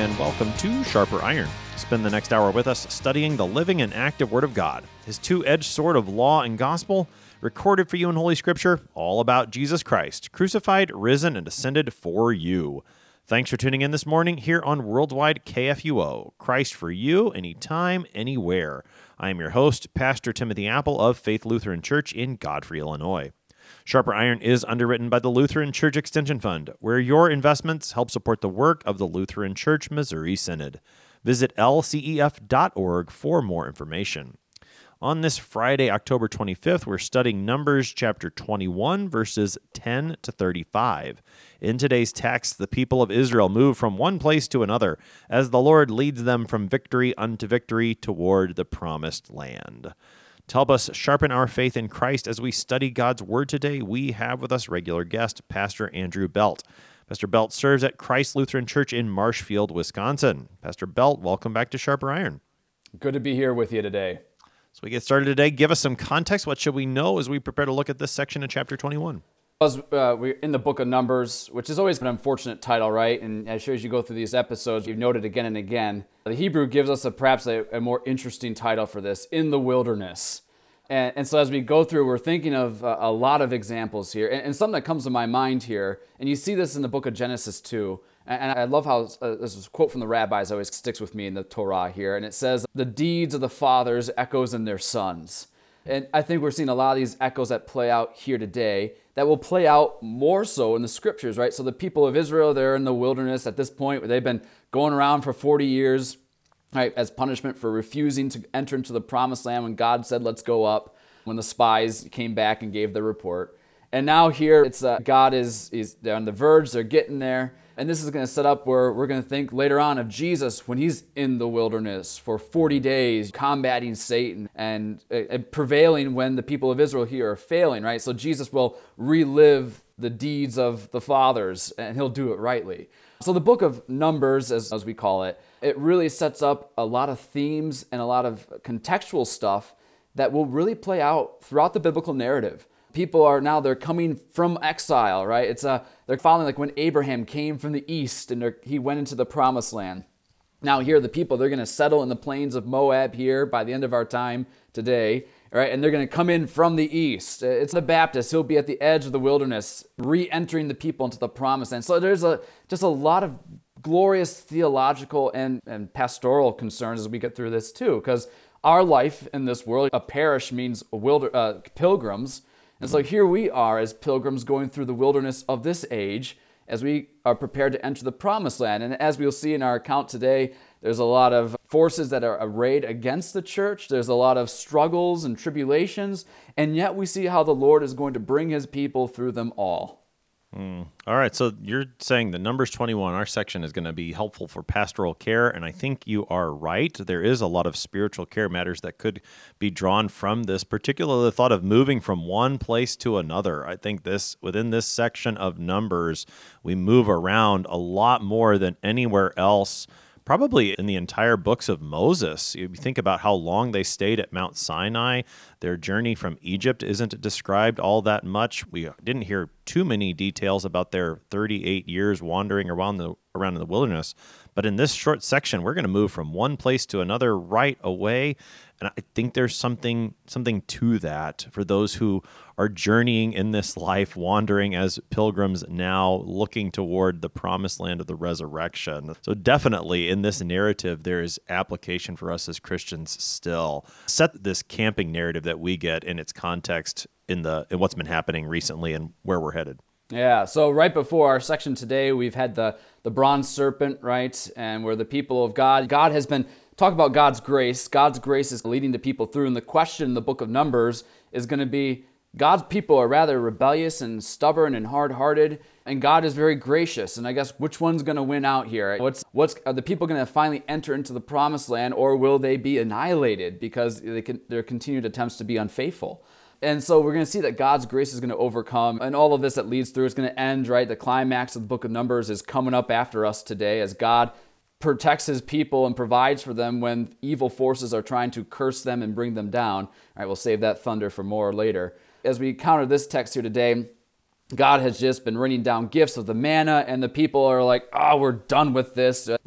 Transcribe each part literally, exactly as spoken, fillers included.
and welcome to Sharper Iron. Spend the next hour with us studying the living and active Word of God, His two-edged sword of law and gospel, recorded for you in Holy Scripture, all about Jesus Christ, crucified, risen, and ascended for you. Thanks for tuning in this morning here on Worldwide K F U O, Christ for you, anytime, anywhere. I am your host, Pastor Timothy Apple of Faith Lutheran Church in Godfrey, Illinois. Sharper Iron is underwritten by the Lutheran Church Extension Fund, where your investments help support the work of the Lutheran Church Missouri Synod. Visit L C E F dot org for more information. On this Friday, October twenty-fifth, we're studying Numbers chapter twenty-one, verses ten to thirty-five. In today's text, the people of Israel move from one place to another as the Lord leads them from victory unto victory toward the promised land. To help us sharpen our faith in Christ as we study God's Word today, we have with us regular guest, Pastor Andrew Belt. Pastor Belt serves at Christ Lutheran Church in Marshfield, Wisconsin. Pastor Belt, welcome back to Sharper Iron. Good to be here with you today. So we get started today. Give us some context. What should we know as we prepare to look at this section of chapter twenty-one? As uh, we're in the book of Numbers, which is always an unfortunate title, right? And as sure as you go through these episodes, you've noted again and again, the Hebrew gives us a, perhaps a, a more interesting title for this, In the Wilderness. And, and so as we go through, we're thinking of uh, a lot of examples here. And, and something that comes to my mind here, and you see this in the book of Genesis too, and, and I love how uh, this is a quote from the rabbis always sticks with me in the Torah here, and it says, the deeds of the fathers echoes in their sons. And I think we're seeing a lot of these echoes that play out here today that will play out more so in the scriptures, right? So the people of Israel, they're in the wilderness at this point where they've been going around for forty years, right, as punishment for refusing to enter into the promised land when God said, let's go up, when the spies came back and gave their report. And now here, it's uh, God is, is they're on the verge, they're getting there. And this is going to set up where we're going to think later on of Jesus when he's in the wilderness for forty days, combating Satan and, uh, and prevailing when the people of Israel here are failing, right? So Jesus will relive the deeds of the fathers, and he'll do it rightly. So the book of Numbers, as, as we call it, it really sets up a lot of themes and a lot of contextual stuff that will really play out throughout the biblical narrative. People are now, they're coming from exile, right? It's a, they're following like when Abraham came from the east and he went into the promised land. Now here, the people, they're going to settle in the plains of Moab here by the end of our time today, right? And they're going to come in from the east. It's the Baptist. He'll be at the edge of the wilderness, re-entering the people into the promised land. So there's a just a lot of glorious theological and, and pastoral concerns as we get through this too, because our life in this world, a parish means wilder, uh, pilgrims. And so here we are as pilgrims going through the wilderness of this age as we are prepared to enter the promised land. And as we'll see in our account today, there's a lot of forces that are arrayed against the church. There's a lot of struggles and tribulations. And yet we see how the Lord is going to bring his people through them all. Mm. All right, so you're saying the Numbers twenty-one, our section, is going to be helpful for pastoral care, and I think you are right. There is a lot of spiritual care matters that could be drawn from this, particularly the thought of moving from one place to another. I think this within this section of Numbers, we move around a lot more than anywhere else, probably in the entire books of Moses. You think about how long they stayed at Mount Sinai. Their journey from Egypt isn't described all that much. We didn't hear too many details about their thirty-eight years wandering around the around in the wilderness. But in this short section, we're going to move from one place to another right away. And I think there's something something to that for those who are journeying in this life, wandering as pilgrims now, looking toward the promised land of the resurrection. So definitely in this narrative, there is application for us as Christians still. Set this camping narrative that we get in its context in the in what's been happening recently and where we're headed. Yeah, so right before our section today, we've had the, the bronze serpent, right? And we're the people of God. God has been, talk about God's grace. God's grace is leading the people through. And the question in the book of Numbers is going to be, God's people are rather rebellious and stubborn and hard-hearted, and God is very gracious. And I guess which one's going to win out here? What's what's are the people going to finally enter into the promised land, or will they be annihilated because they can, their continued attempts to be unfaithful? And so we're going to see that God's grace is going to overcome, and all of this that leads through is going to end, right? The climax of the book of Numbers is coming up after us today as God protects his people and provides for them when evil forces are trying to curse them and bring them down. All right, we'll save that thunder for more later. As we encounter this text here today, God has just been raining down gifts of the manna, and the people are like, oh, we're done with this. This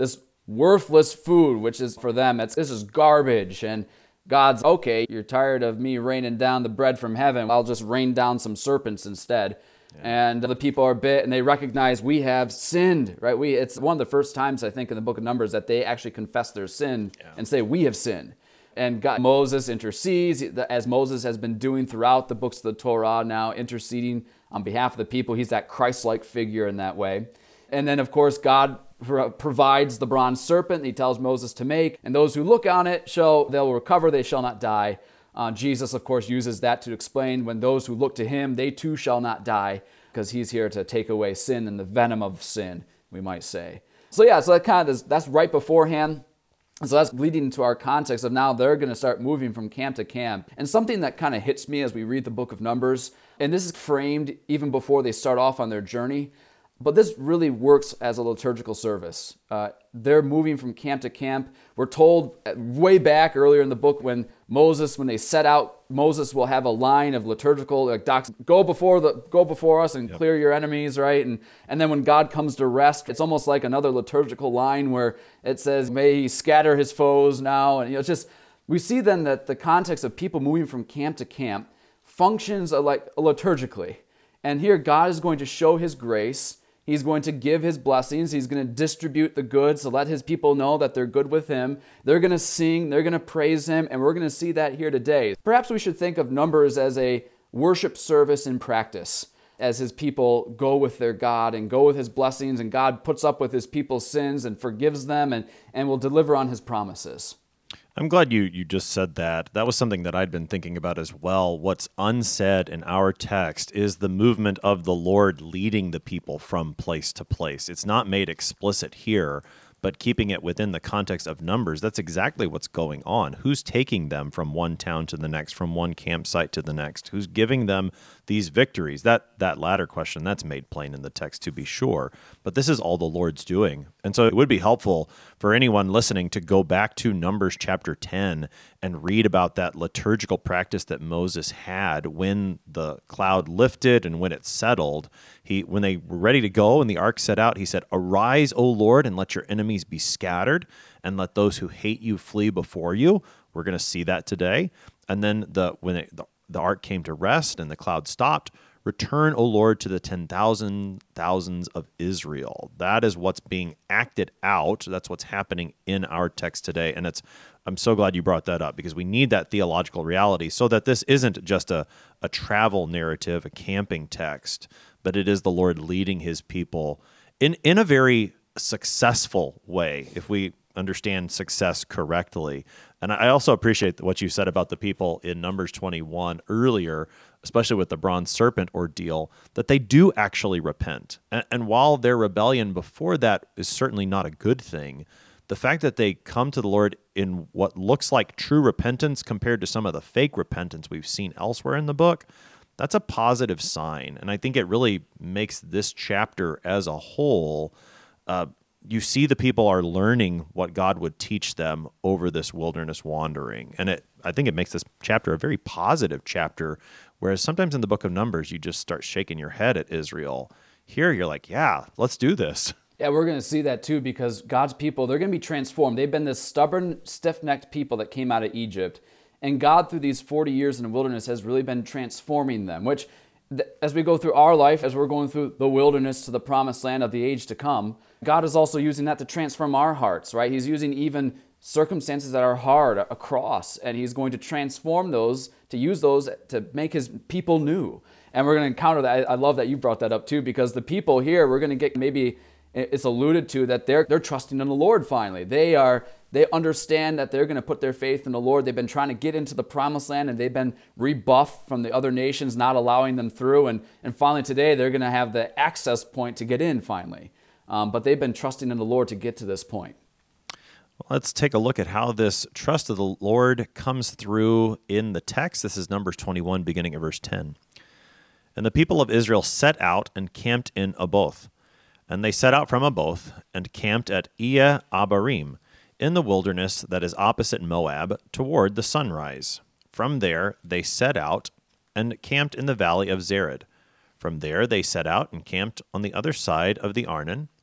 worthless food, which is for them, it's, this is garbage. And God's, okay, you're tired of me raining down the bread from heaven. I'll just rain down some serpents instead. Yeah. And the people are bit, and they recognize we have sinned, right? We It's one of the first times, I think, in the book of Numbers that they actually confess their sin yeah. and say, we have sinned. And God, Moses intercedes, as Moses has been doing throughout the books of the Torah now, interceding on behalf of the people. He's that Christ-like figure in that way. And then, of course, God provides the bronze serpent he tells Moses to make, and those who look on it shall they'll recover, they shall not die. Uh, Jesus, of course, uses that to explain when those who look to him, they too shall not die, because he's here to take away sin and the venom of sin, we might say. So yeah, so that kind of that's right beforehand. So that's leading to our context of now they're going to start moving from camp to camp. And something that kind of hits me as we read the book of Numbers, and this is framed even before they start off on their journey, but this really works as a liturgical service. Uh, they're moving from camp to camp. We're told way back earlier in the book when Moses, when they set out, Moses will have a line of liturgical, like, docs, go before the go before us and yep. clear your enemies, right? And and then when God comes to rest, it's almost like another liturgical line where it says, may he scatter his foes now. And you know, it's just, we see then that the context of people moving from camp to camp functions like liturgically. And here God is going to show his grace. He's going to give his blessings. He's going to distribute the goods to let his people know that they're good with him. They're going to sing. They're going to praise him. And we're going to see that here today. Perhaps we should think of Numbers as a worship service in practice, as his people go with their God and go with his blessings, and God puts up with his people's sins and forgives them and, and will deliver on his promises. I'm glad you you just said that. That was something that I'd been thinking about as well. What's unsaid in our text is the movement of the Lord leading the people from place to place. It's not made explicit here, but keeping it within the context of Numbers, that's exactly what's going on. Who's taking them from one town to the next, from one campsite to the next? Who's giving them these victories? That that latter question, that's made plain in the text, to be sure. But this is all the Lord's doing. And so it would be helpful for anyone listening to go back to Numbers chapter ten and read about that liturgical practice that Moses had when the cloud lifted and when it settled. He, when they were ready to go and the ark set out, he said, "Arise, O Lord, and let your enemies be scattered, and let those who hate you flee before you." We're going to see that today. And then the when it, the, the ark came to rest and the cloud stopped, "Return, O Lord, to the ten thousand thousands of Israel." That is what's being acted out. That's what's happening in our text today. And it's I'm so glad you brought that up, because we need that theological reality so that this isn't just a, a travel narrative, a camping text, but it is the Lord leading his people in, in a very successful way, if we understand success correctly. And I also appreciate what you said about the people in Numbers twenty-one earlier, especially with the bronze serpent ordeal, that they do actually repent. And, and while their rebellion before that is certainly not a good thing, the fact that they come to the Lord in what looks like true repentance compared to some of the fake repentance we've seen elsewhere in the book, that's a positive sign. And I think it really makes this chapter as a whole, uh, you see the people are learning what God would teach them over this wilderness wandering. And it, I think it makes this chapter a very positive chapter, whereas sometimes in the book of Numbers, you just start shaking your head at Israel. Here, you're like, yeah, let's do this. Yeah, we're going to see that too, because God's people, they're going to be transformed. They've been this stubborn, stiff-necked people that came out of Egypt. And God, through these forty years in the wilderness, has really been transforming them, which, as we go through our life, as we're going through the wilderness to the promised land of the age to come, God is also using that to transform our hearts, right? He's using even circumstances that are hard across, and he's going to transform those, to use those to make his people new. And we're going to encounter that. I love that you brought that up too, because the people here, we're going to get maybe... it's alluded to that they're they're trusting in the Lord finally. They are they understand that they're going to put their faith in the Lord. They've been trying to get into the promised land, and they've been rebuffed from the other nations not allowing them through. And, and finally today they're going to have the access point to get in finally. Um, but they've been trusting in the Lord to get to this point. Well, let's take a look at how this trust of the Lord comes through in the text. This is Numbers twenty-one, beginning at verse ten. "And the people of Israel set out and camped in Oboth. And they set out from Oboth and camped at Iye Abarim, in the wilderness that is opposite Moab, toward the sunrise. From there they set out and camped in the valley of Zered. From there they set out and camped on the other side of the Arnon,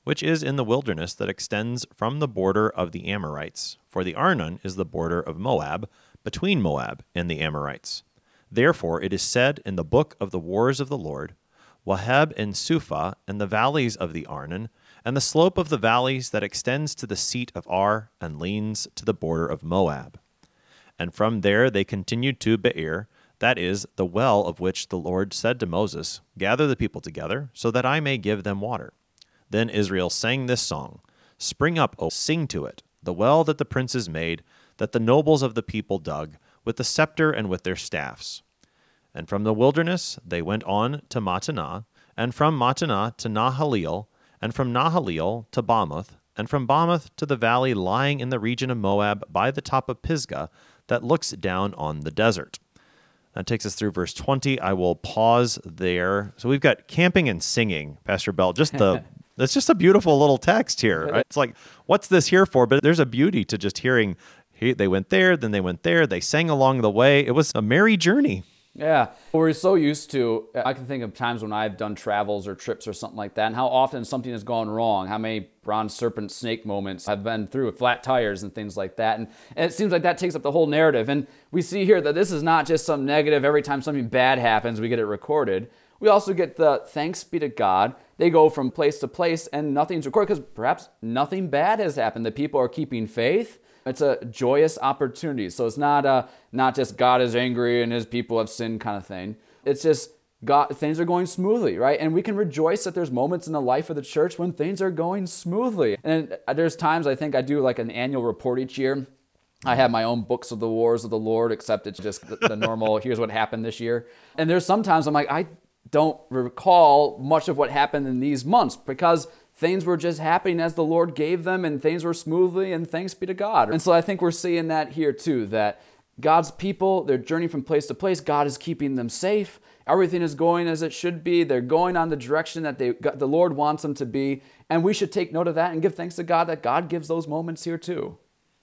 which is in the wilderness that extends from the border of the Amorites. For the Arnon is the border of Moab, between Moab and the Amorites. Therefore it is said in the book of the wars of the Lord, Waheb and Suphah, and the valleys of the Arnon, and the slope of the valleys that extends to the seat of Ar, and leans to the border of Moab. And from there they continued to Beer, that is, the well of which the Lord said to Moses, Gather the people together, so that I may give them water. Then Israel sang this song, Spring up, O sing to it, the well that the princes made, that the nobles of the people dug, with the scepter and with their staffs. And from the wilderness they went on to Mattanah, and from Mattanah to Nahaleel, and from Nahaleel to Bamoth, and from Bamoth to the valley lying in the region of Moab by the top of Pisgah, that looks down on the desert. That takes us through verse twenty. I will pause there. So we've got camping and singing, Pastor Bell. Just the It's just a beautiful little text here. Right? It's like, what's this here for? But there's a beauty to just hearing, hey, they went there, then they went there, they sang along the way. It was a merry journey. Yeah, we're so used to, I can think of times when I've done travels or trips or something like that, and how often something has gone wrong, how many bronze serpent snake moments I've been through with flat tires and things like that. And, and it seems like that takes up the whole narrative. And we see here that this is not just some negative, every time something bad happens, we get it recorded. We also get the thanks be to God. They go from place to place and nothing's recorded because perhaps nothing bad has happened. The people are keeping faith. It's a joyous opportunity. So it's not a, not just God is angry and his people have sinned kind of thing. It's just God, things are going smoothly, right? And we can rejoice that there's moments in the life of the church when things are going smoothly. And there's times I think I do like an annual report each year. I have my own books of the wars of the Lord, except it's just the, the normal, here's what happened this year. And there's sometimes I'm like, I don't recall much of what happened in these months because things were just happening as the Lord gave them and things were smoothly and thanks be to God. And so I think we're seeing that here too, that God's people, they're journeying from place to place. God is keeping them safe. Everything is going as it should be. They're going on the direction that they, the Lord wants them to be. And we should take note of that and give thanks to God that God gives those moments here too.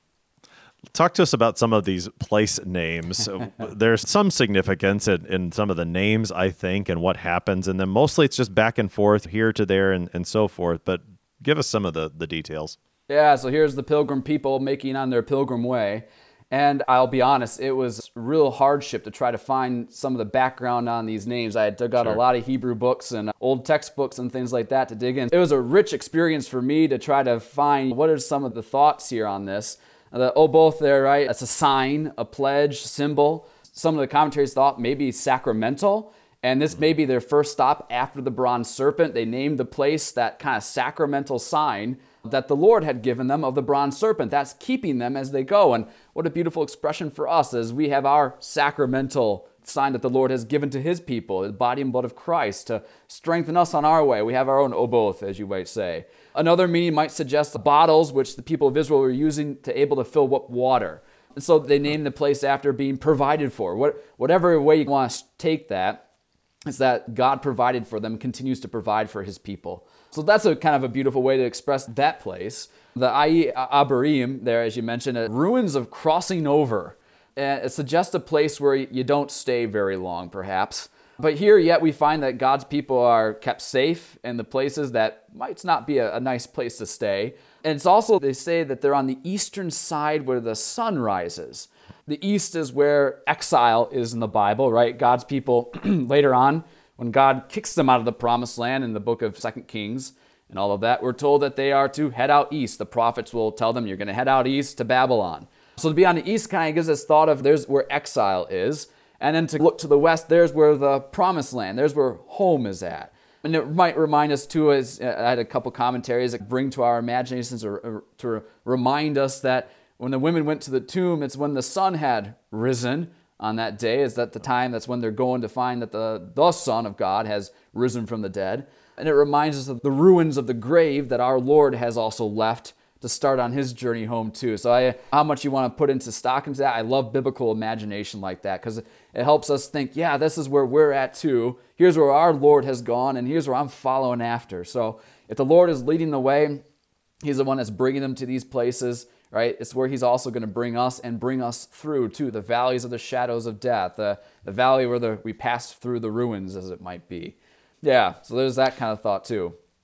Talk to us about some of these place names. There's some significance in, in some of the names, I think, and what happens. And then mostly it's just back and forth, here to there, and, and so forth. But give us some of the, the details. Yeah, so here's the pilgrim people making on their pilgrim way. And I'll be honest, it was real hardship to try to find some of the background on these names. I had dug out sure. a lot of Hebrew books and old textbooks and things like that to dig in. It was a rich experience for me to try to find what are some of the thoughts here on this. The Oboth there, right? It's a sign, a pledge, symbol. Some of the commentaries thought maybe sacramental. And this may be their first stop after the bronze serpent. They named the place that kind of sacramental sign that the Lord had given them of the bronze serpent. That's keeping them as they go. And what a beautiful expression for us as we have our sacramental sign that the Lord has given to his people, the body and blood of Christ, to strengthen us on our way. We have our own Oboth, as you might say. Another meaning might suggest the bottles which the people of Israel were using to able to fill up water. And so they named the place after being provided for. What, whatever way you want to take that, is that God provided for them, continues to provide for his people. So that's a kind of a beautiful way to express that place. The Ai Abarim there, as you mentioned, uh, ruins of crossing over. And it suggests a place where you don't stay very long, perhaps. But here yet we find that God's people are kept safe in the places that might not be a, a nice place to stay. And it's also, they say that they're on the eastern side where the sun rises. The east is where exile is in the Bible, right? God's people later on, when God kicks them out of the promised land in the book of Second Kings and all of that, we're told that they are to head out east. The prophets will tell them, you're going to head out east to Babylon. So to be on the east kind of gives us thought of there's where exile is. And then to look to the west, there's where the promised land, there's where home is at. And it might remind us too, as I had a couple commentaries that bring to our imaginations or, or to remind us that when the women went to the tomb, it's when the sun had risen on that day. Is that the time that's when they're going to find that the, the Son of God has risen from the dead. And it reminds us of the ruins of the grave that our Lord has also left to start on his journey home too. So I, how much you want to put into stock into that, I love biblical imagination like that because it helps us think, yeah, this is where we're at too. Here's where our Lord has gone and here's where I'm following after. So if the Lord is leading the way, he's the one that's bringing them to these places, right? It's where he's also going to bring us and bring us through to the valleys of the shadows of death, the, the valley where the, we pass through the ruins as it might be. Yeah, so there's that kind of thought too.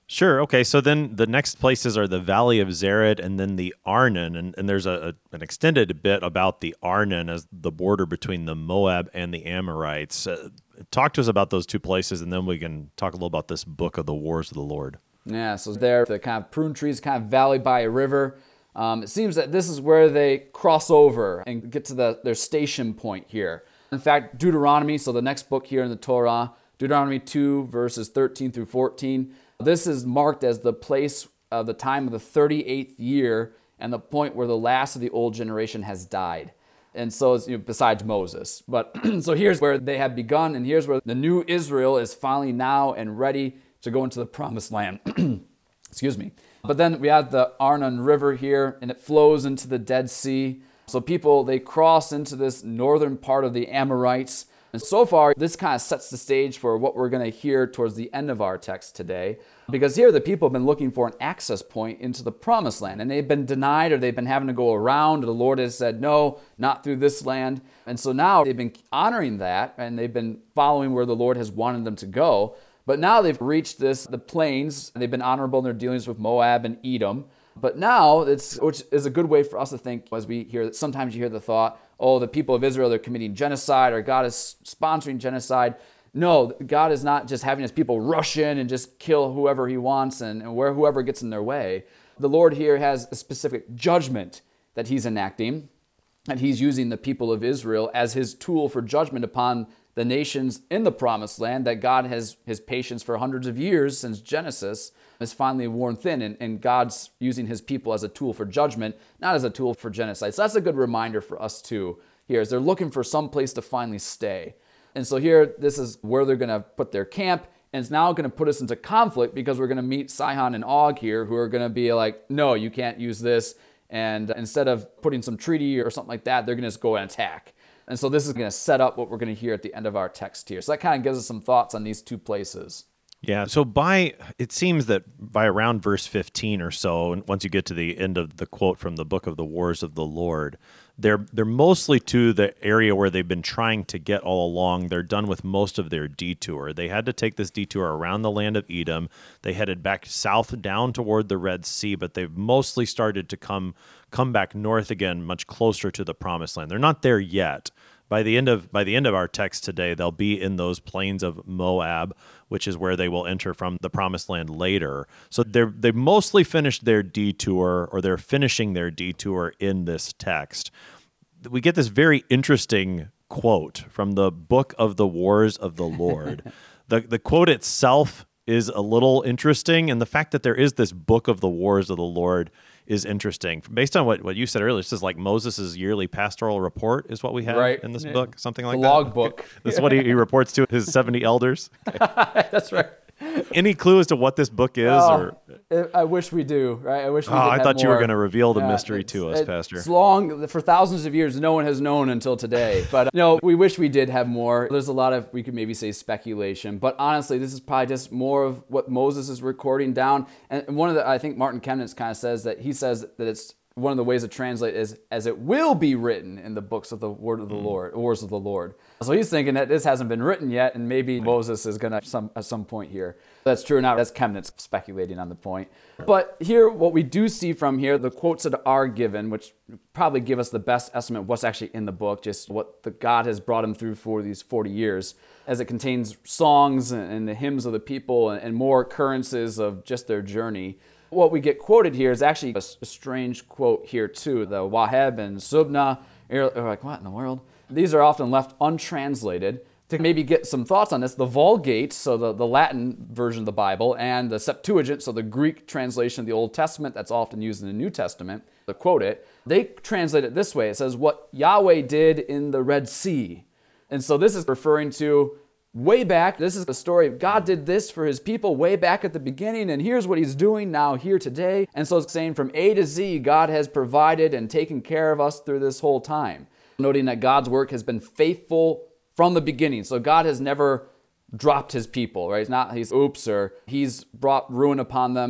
Sure. Okay. So then the next places are the Valley of Zered and then the Arnon. And, and there's a, a an extended bit about the Arnon as the border between the Moab and the Amorites. Uh, talk to us about those two places, and then we can talk a little about this book of the Wars of the Lord. Yeah, so there, the kind of prune trees kind of valley by a river. Um, it seems that this is where they cross over and get to the, their station point here. In fact, Deuteronomy, so the next book here in the Torah, Deuteronomy two, verses thirteen through fourteen, this is marked as the place of the time of the thirty-eighth year and the point where the last of the old generation has died. And so, it's, you know, besides Moses. But so here's where they have begun, and here's where the new Israel is finally now and ready to go into the promised land. Excuse me. But then we have the Arnon River here, and it flows into the Dead Sea. So people, they cross into this northern part of the Amorites. And so far, this kind of sets the stage for what we're going to hear towards the end of our text today. Because here, the people have been looking for an access point into the promised land. And they've been denied, or they've been having to go around. The Lord has said, no, not through this land. And so now they've been honoring that, and they've been following where the Lord has wanted them to go. But now they've reached this, the plains, and they've been honorable in their dealings with Moab and Edom. But now, it's which is a good way for us to think as we hear that sometimes you hear the thought, oh, the people of Israel, they're committing genocide, or God is sponsoring genocide. No, God is not just having his people rush in and just kill whoever he wants and, and where whoever gets in their way. The Lord here has a specific judgment that he's enacting, and he's using the people of Israel as his tool for judgment upon the nations in the promised land that God has his patience for hundreds of years since Genesis is finally worn thin, and, and God's using his people as a tool for judgment, not as a tool for genocide. So that's a good reminder for us too here, as they're looking for some place to finally stay. And so here, this is where they're going to put their camp, and it's now going to put us into conflict because we're going to meet Sihon and Og here, who are going to be like, no, you can't use this. And instead of putting some treaty or something like that, they're going to just go and attack. And so this is going to set up what we're going to hear at the end of our text here. So that kind of gives us some thoughts on these two places. Yeah, so by, it seems that by around verse fifteen or so, and once you get to the end of the quote from the book of the Wars of the Lord, they're they're mostly to the area where they've been trying to get all along. They're done with most of their detour. They had to take this detour around the land of Edom. They headed back south down toward the Red Sea, but they've mostly started to come come back north again, much closer to the promised land. They're not there yet. By the end of by the end of our text today, they'll be in those plains of Moab, which is where they will enter from the promised land later. So they're they've mostly finished their detour, or they're finishing their detour in this text. We get this very interesting quote from the book of the Wars of the Lord. the The quote itself is a little interesting, and the fact that there is this book of the Wars of the Lord is interesting. Based on what, what you said earlier, this is like Moses' yearly pastoral report is what we have right. in this book, something like the that. The log book. This is what he, he reports to his seventy elders. Okay. That's right. Any clue as to what this book is? Oh, or I wish we do, right? I wish we oh, did I have thought more. you were going to reveal the Yeah, mystery to us, it, Pastor. It's long, for thousands of years, no one has known until today. But no, we wish we did have more. There's a lot of, we could maybe say speculation. But honestly, this is probably just more of what Moses is recording down. And one of the, I think Martin Chemnitz kind of says that, he says that it's, one of the ways to translate is as it will be written in the books of the word of the mm. Lord, Wars of the Lord. So he's thinking that this hasn't been written yet, and maybe right. Moses is going to some at some point here. That's true or not. That's Chemnitz speculating on the point. But here, what we do see from here, the quotes that are given, which probably give us the best estimate of what's actually in the book, just what the God has brought him through for these forty years, as it contains songs and, and the hymns of the people and, and more occurrences of just their journey. What we get quoted here is actually a, a strange quote here too. The Waheb and Subna, you're like, what in the world? These are often left untranslated. To maybe get some thoughts on this, the Vulgate, so the, the Latin version of the Bible, and the Septuagint, so the Greek translation of the Old Testament that's often used in the New Testament, to quote it, they translate it this way. It says, what Yahweh did in the Red Sea. And so this is referring to way back. This is the story of God did this for his people way back at the beginning, and here's what he's doing now here today. And so it's saying from A to Z, God has provided and taken care of us through this whole time. Noting that God's work has been faithful from the beginning. So God has never dropped his people, right? It's not he's oops or he's brought ruin upon them.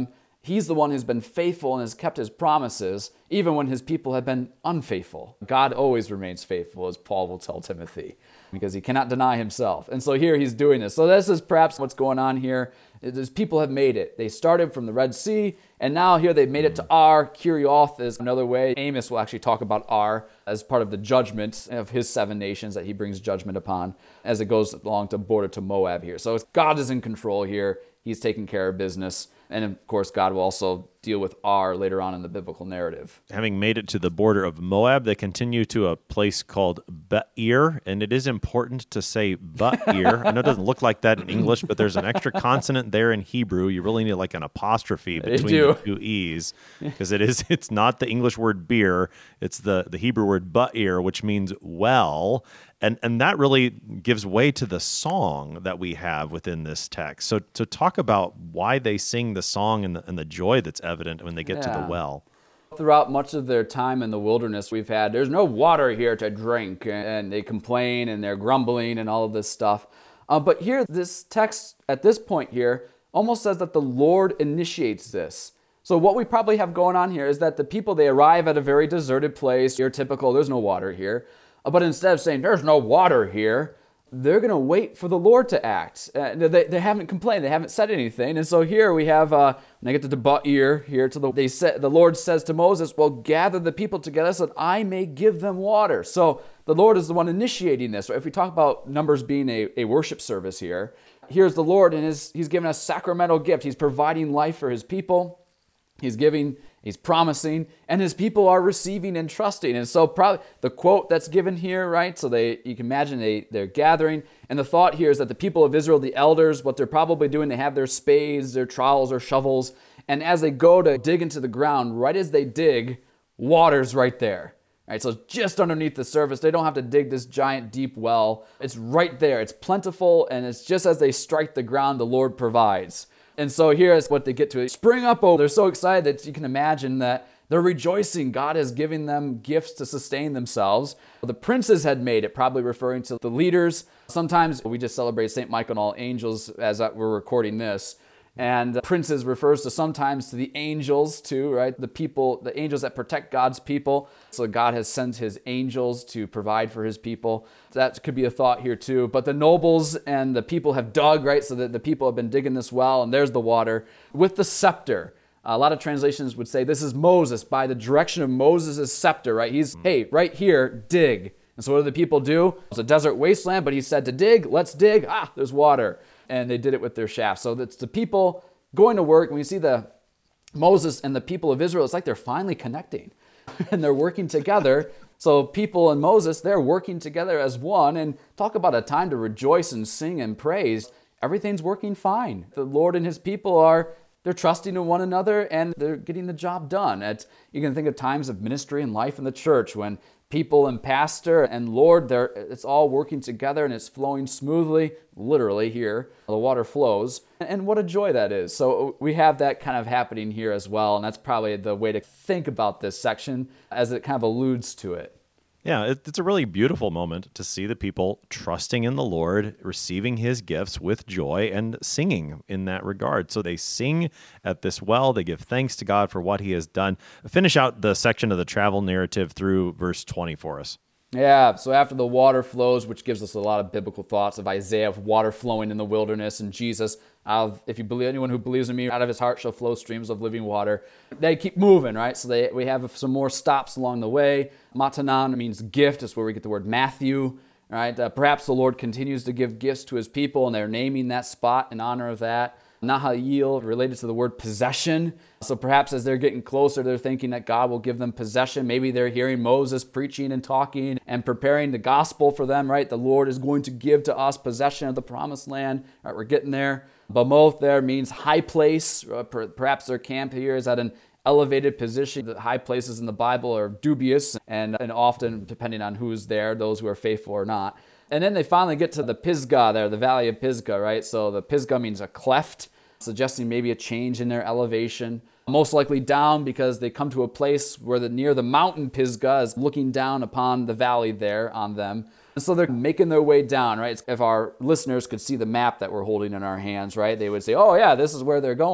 He's the one who's been faithful and has kept his promises, even when his people have been unfaithful. God always remains faithful, as Paul will tell Timothy, because he cannot deny himself. And so here he's doing this. So this is perhaps what's going on here. His people have made it. They started from the Red Sea, and now here they've made it to Ar. Kirioth is another way. Amos will actually talk about Ar as part of the judgment of his seven nations that he brings judgment upon as it goes along to border to Moab here. So it's, God is in control here. He's taking care of business. And of course, God will also deal with Ar later on in the biblical narrative. Having made it to the border of Moab, they continue to a place called Be'er, and it is important to say Be'er. I know it doesn't look like that in English, but there's an extra consonant there in Hebrew. You really need like an apostrophe between the two E's, because it is it's not the English word beer, it's the, the Hebrew word Be'er, which means well. And and that really gives way to the song that we have within this text. So to talk about why they sing the song and the, and the joy that's evident when they get yeah. to the well. Throughout much of their time in the wilderness, we've had, there's no water here to drink, and they complain and they're grumbling and all of this stuff. Uh, but here, this text at this point here almost says that the Lord initiates this. So what we probably have going on here is that the people, they arrive at a very deserted place. Your typical, there's no water here. But instead of saying, there's no water here, they're going to wait for the Lord to act. Uh, they, they haven't complained. They haven't said anything. And so here we have, uh, when I get to the Be'er here, to the, they say, the Lord says to Moses, well, gather the people together so that I may give them water. So the Lord is the one initiating this. So if we talk about Numbers being a, a worship service here, here's the Lord, and his, he's given a sacramental gift. He's providing life for his people. He's giving, he's promising, and his people are receiving and trusting. And so probably the quote that's given here, right? So they, you can imagine they, they're gathering. And the thought here is that the people of Israel, the elders, what they're probably doing, they have their spades, their trowels, or shovels. And as they go to dig into the ground, right as they dig, water's right there. Right, so just underneath the surface, they don't have to dig this giant deep well. It's right there. It's plentiful, and it's just as they strike the ground, the Lord provides. And so here's what they get to. Spring up, oh, they're so excited that you can imagine that they're rejoicing. God is giving them gifts to sustain themselves. The princes had made it, probably referring to the leaders. Sometimes we just celebrate Saint Michael and all angels as we're recording this. And princes refers to sometimes to the angels too, right? The people, the angels that protect God's people. So God has sent his angels to provide for his people. That could be a thought here too. But the nobles and the people have dug, right? So that the people have been digging this well, and there's the water with the scepter. A lot of translations would say this is Moses by the direction of Moses' scepter, right? He's, hey, right here, dig. And so what do the people do? It's a desert wasteland, but he said to dig, let's dig. Ah, there's water. And they did it with their shafts. So it's the people going to work. When you see the Moses and the people of Israel, it's like they're finally connecting and they're working together. So people and Moses, they're working together as one, and talk about a time to rejoice and sing and praise. Everything's working fine. The Lord and his people are, they're trusting in one another, and they're getting the job done. At, you can think of times of ministry and life in the church when people and pastor and Lord, they're, it's all working together and it's flowing smoothly, literally here. The water flows. And what a joy that is. So we have that kind of happening here as well. And that's probably the way to think about this section as it kind of alludes to it. Yeah, it's a really beautiful moment to see the people trusting in the Lord, receiving his gifts with joy, and singing in that regard. So they sing at this well. They give thanks to God for what he has done. Finish out the section of the travel narrative through verse twenty for us. Yeah, so after the water flows, which gives us a lot of biblical thoughts of Isaiah, of water flowing in the wilderness, and Jesus, out of, if you believe, anyone who believes in me, out of his heart shall flow streams of living water. They keep moving, right? So they we have some more stops along the way. Matanan means gift. That's where we get the word Matthew, right? Uh, perhaps the Lord continues to give gifts to his people, and they're naming that spot in honor of that. Nahayil, related to the word possession. So perhaps as they're getting closer, they're thinking that God will give them possession. Maybe they're hearing Moses preaching and talking and preparing the gospel for them, right? The Lord is going to give to us possession of the promised land. Right, we're getting there. Bamoth there means high place. Perhaps their camp here is at an elevated position. The high places in the Bible are dubious, and, and often, depending on who's there, those who are faithful or not. And then they finally get to the Pisgah there, the valley of Pisgah, right? So the Pisgah means a cleft, suggesting maybe a change in their elevation. Most likely down because they come to a place where the near the mountain Pisgah is looking down upon the valley there on them. And so they're making their way down, right? If our listeners could see the map that we're holding in our hands, right, they would say, oh yeah, this is where they're going.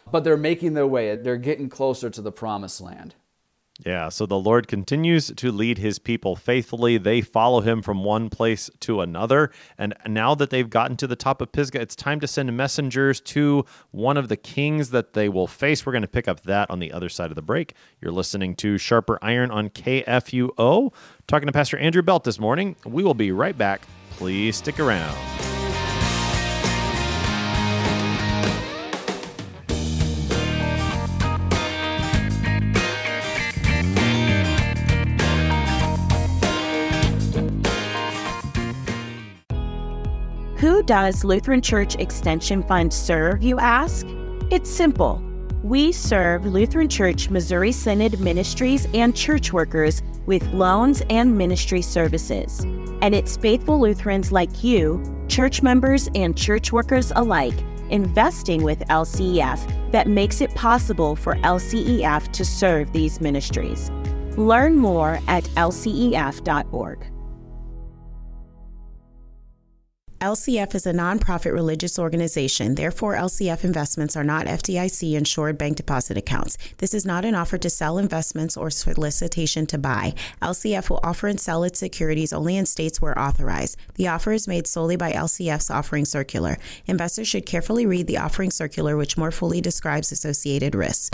but they're making their way. They're getting closer to the promised land. Yeah, so the Lord continues to lead his people faithfully. They follow him from one place to another. And now that they've gotten to the top of Pisgah, it's time to send messengers to one of the kings that they will face. We're going to pick up that on the other side of the break. You're listening to Sharper Iron on K F U O. Talking to Pastor Andrew Belt this morning. We will be right back. Please stick around. Who does Lutheran Church Extension Fund serve, you ask? It's simple. We serve Lutheran Church Missouri Synod ministries and church workers with loans and ministry services. And it's faithful Lutherans like you, church members and church workers alike, investing with L C E F that makes it possible for L C E F to serve these ministries. Learn more at L C E F dot org. L C F is a nonprofit religious organization. Therefore, L C F investments are not F D I C-insured bank deposit accounts. This is not an offer to sell investments or solicitation to buy. L C F will offer and sell its securities only in states where authorized. The offer is made solely by L C F's offering circular. Investors should carefully read the offering circular, which more fully describes associated risks.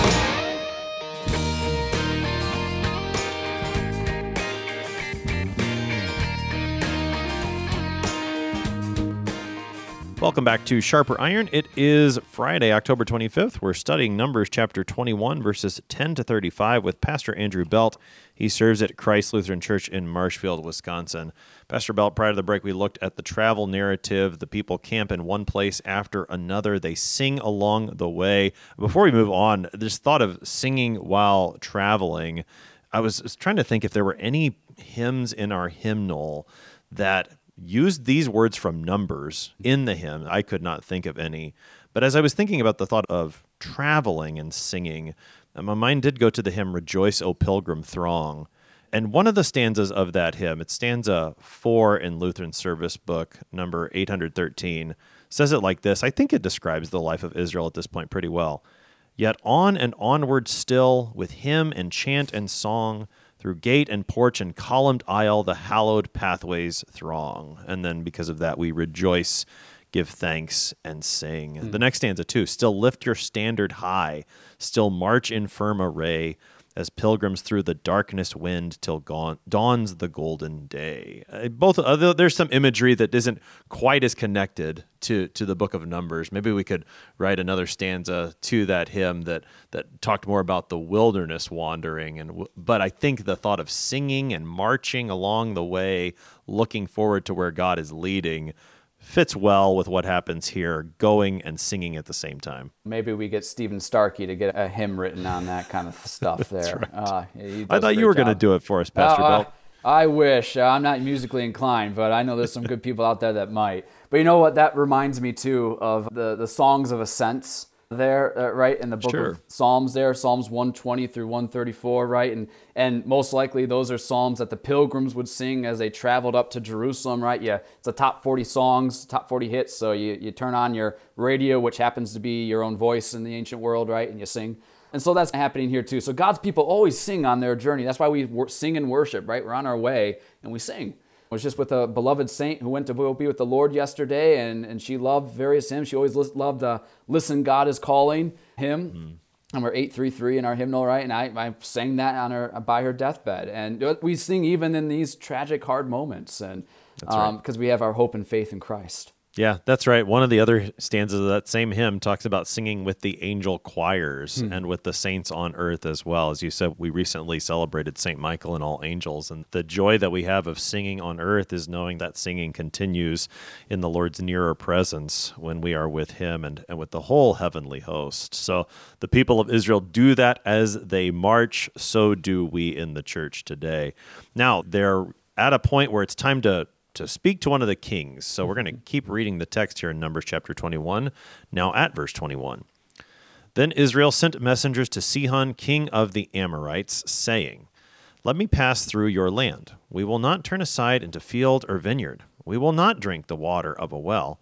Welcome back to Sharper Iron. It is Friday, October twenty-fifth. We're studying Numbers chapter twenty-one, verses ten to thirty-five with Pastor Andrew Belt. He serves at Christ Lutheran Church in Marshfield, Wisconsin. Pastor Belt, prior to the break, we looked at the travel narrative. The people camp in one place after another. They sing along the way. Before we move on, this thought of singing while traveling, I was, was trying to think if there were any hymns in our hymnal that used these words from Numbers in the hymn. I could not think of any. But as I was thinking about the thought of traveling and singing, my mind did go to the hymn, Rejoice, O Pilgrim Throng. And one of the stanzas of that hymn, it's stanza four in Lutheran Service Book, number eight hundred thirteen, says it like this. I think it describes the life of Israel at this point pretty well. Yet on and onward still, with hymn and chant and song, through gate and porch and columned aisle, the hallowed pathways throng. And then because of that, we rejoice, give thanks, and sing. Mm. The next stanza, too. Still lift your standard high, still march in firm array, as pilgrims through the darkness wind till gone, dawns the golden day. Uh, both uh, there's some imagery that isn't quite as connected to, to the book of Numbers. Maybe we could write another stanza to that hymn that that talked more about the wilderness wandering. And but I think the thought of singing and marching along the way, looking forward to where God is leading, fits well with what happens here, going and singing at the same time. Maybe we get Stephen Starkey to get a hymn written on that kind of stuff there. Right. Uh, yeah, I thought you were going to do it for us, Pastor uh, Belt. I, I wish. Uh, I'm not musically inclined, but I know there's some good people out there that might. But you know what? That reminds me, too, of the, the songs of ascents there, uh, right, in the book Sure. of Psalms there, Psalms one twenty through one thirty-four, right? And and most likely those are psalms that the pilgrims would sing as they traveled up to Jerusalem, right? Yeah, it's a top forty songs, top forty hits, so you, you turn on your radio, which happens to be your own voice in the ancient world, right? And you sing. And so that's happening here too. So God's people always sing on their journey. That's why we sing and worship, right? We're on our way and we sing. I was just with a beloved saint who went to be with the Lord yesterday, and, and she loved various hymns. She always loved uh, Listen, God is Calling hymn. Mm. Number eight thirty-three in our hymnal, right? And I, I sang that on her by her deathbed. And we sing even in these tragic, hard moments, and because um, right. we have our hope and faith in Christ. Yeah, that's right. One of the other stanzas of that same hymn talks about singing with the angel choirs hmm. and with the saints on earth as well. As you said, we recently celebrated Saint Michael and all angels, and the joy that we have of singing on earth is knowing that singing continues in the Lord's nearer presence when we are with him and, and with the whole heavenly host. So the people of Israel do that as they march, so do we in the church today. Now, they're at a point where it's time to to speak to one of the kings. So we're going to keep reading the text here in Numbers chapter twenty-one, now at verse twenty-one. Then Israel sent messengers to Sihon, king of the Amorites, saying, Let me pass through your land. We will not turn aside into field or vineyard. We will not drink the water of a well.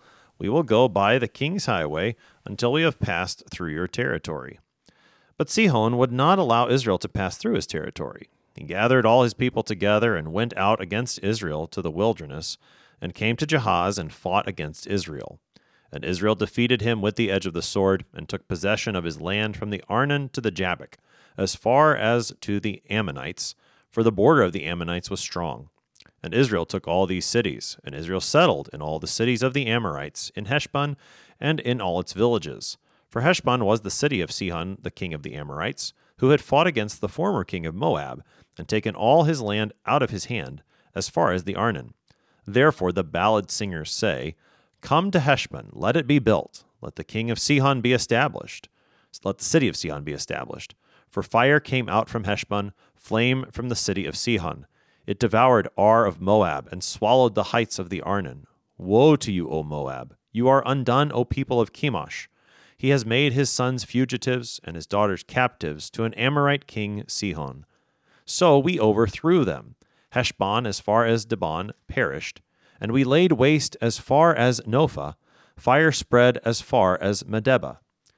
We will go by the king's highway until we have passed through your territory." But Sihon would not allow Israel to pass through his territory. He gathered all his people together and went out against Israel to the wilderness, and came to Jahaz and fought against Israel. And Israel defeated him with the edge of the sword, and took possession of his land from the Arnon to the Jabbok, as far as to the Ammonites, for the border of the Ammonites was strong. And Israel took all these cities, and Israel settled in all the cities of the Amorites, in Heshbon, and in all its villages. For Heshbon was the city of Sihon, the king of the Amorites, who had fought against the former king of Moab, and taken all his land out of his hand, as far as the Arnon. Therefore the ballad singers say, "Come to Heshbon, let it be built. Let the king of Sihon be established. Let the city of Sihon be established. For fire came out from Heshbon, flame from the city of Sihon. It devoured Ar of Moab, and swallowed the heights of the Arnon. Woe to you, O Moab! You are undone, O people of Chemosh. He has made his sons fugitives, and his daughters captives, to an Amorite king, Sihon. So we overthrew them. Heshbon as far as Dibon perished, and we laid waste as far as Nophah, fire spread as far as Medeba.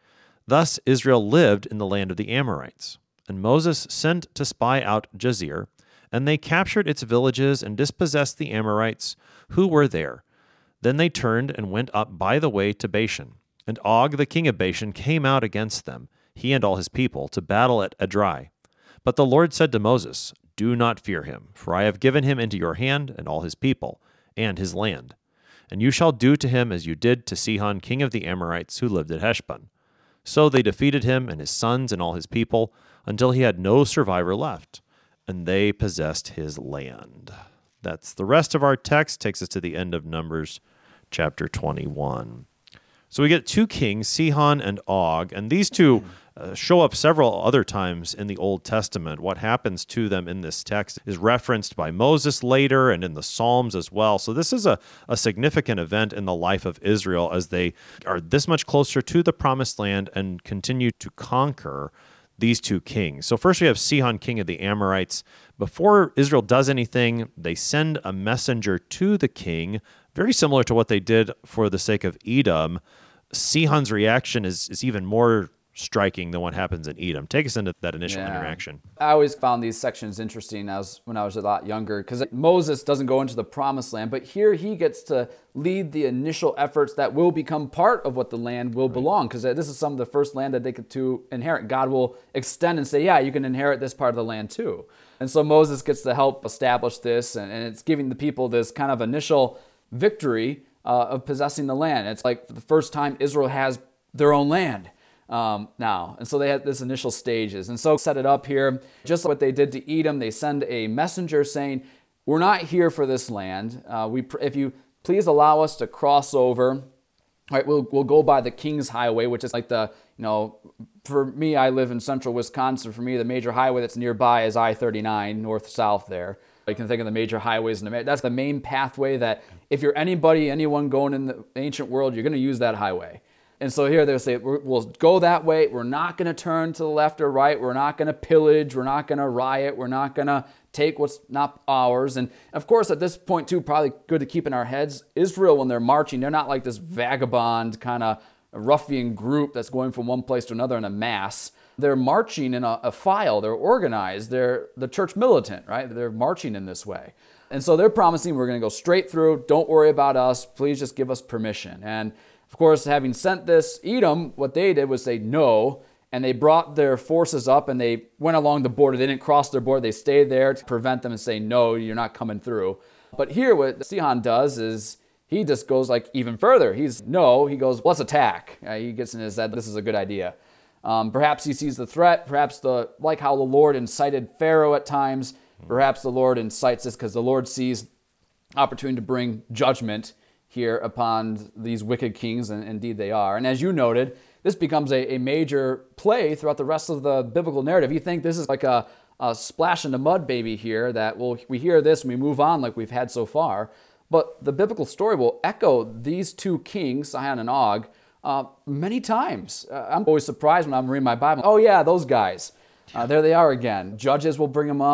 Thus Israel lived in the land of the Amorites. And Moses sent to spy out Jazer, and they captured its villages and dispossessed the Amorites who were there. Then they turned and went up by the way to Bashan. And Og, the king of Bashan, came out against them, he and all his people, to battle at Edrei. But the Lord said to Moses, "Do not fear him, for I have given him into your hand, and all his people, and his land. And you shall do to him as you did to Sihon, king of the Amorites, who lived at Heshbon." So they defeated him and his sons and all his people, until he had no survivor left, and they possessed his land. That's the rest of our text. Takes us to the end of Numbers chapter twenty-one. So we get two kings, Sihon and Og, and these two uh, show up several other times in the Old Testament. What happens to them in this text is referenced by Moses later and in the Psalms as well. So this is a, a significant event in the life of Israel as they are this much closer to the Promised Land and continue to conquer these two kings. So first we have Sihon, king of the Amorites. Before Israel does anything, they send a messenger to the king, very similar to what they did for the sake of Edom. Sihon's reaction is, is even more striking than what happens in Edom. Take us into that initial Yeah. interaction. I always found these sections interesting as when I was a lot younger, because Moses doesn't go into the promised land, but here he gets to lead the initial efforts that will become part of what the land will belong, because this is some of the first land that they get to inherit. God will extend and say, yeah, you can inherit this part of the land too. And so Moses gets to help establish this, and, and it's giving the people this kind of initial victory uh, of possessing the land. It's like for the first time Israel has their own land. Um, now. And so they had this initial stages. And so set it up here, just like what they did to Edom. They send a messenger saying, we're not here for this land. Uh, we, if you please allow us to cross over, all right, we'll, we'll go by the King's Highway, which is like the, you know, for me, I live in central Wisconsin. For me, the major highway that's nearby is I thirty-nine, north-south there. You can think of the major highways in America. That's the main pathway that if you're anybody, anyone going in the ancient world, you're going to use that highway. And so here they'll say, we'll go that way. We're not going to turn to the left or right. We're not going to pillage. We're not going to riot. We're not going to take what's not ours. And of course, at this point too, probably good to keep in our heads, Israel, when they're marching, they're not like this vagabond kind of ruffian group that's going from one place to another in a mass. They're marching in a, a file. They're organized. They're the church militant, right? They're marching in this way. And so they're promising we're going to go straight through. Don't worry about us. Please just give us permission. And of course, having sent this, Edom, what they did was say no, and they brought their forces up and they went along the border. They didn't cross their border. They stayed there to prevent them and say, no, you're not coming through. But here what Sihon does is he just goes like even further. He's no, he goes, let's attack. Uh, he gets in his head, this is a good idea. Um, perhaps he sees the threat, perhaps the like how the Lord incited Pharaoh at times. Perhaps the Lord incites this because the Lord sees opportunity to bring judgment here upon these wicked kings, and indeed they are. And as you noted, this becomes a, a major play throughout the rest of the biblical narrative. You think this is like a, a splash in the mud baby here, that we'll, we hear this and we move on like we've had so far. But the biblical story will echo these two kings, Sihon and Og, uh, many times. Uh, I'm always surprised when I'm reading my Bible. Oh yeah, those guys. Uh, there they are again. Judges will bring them up.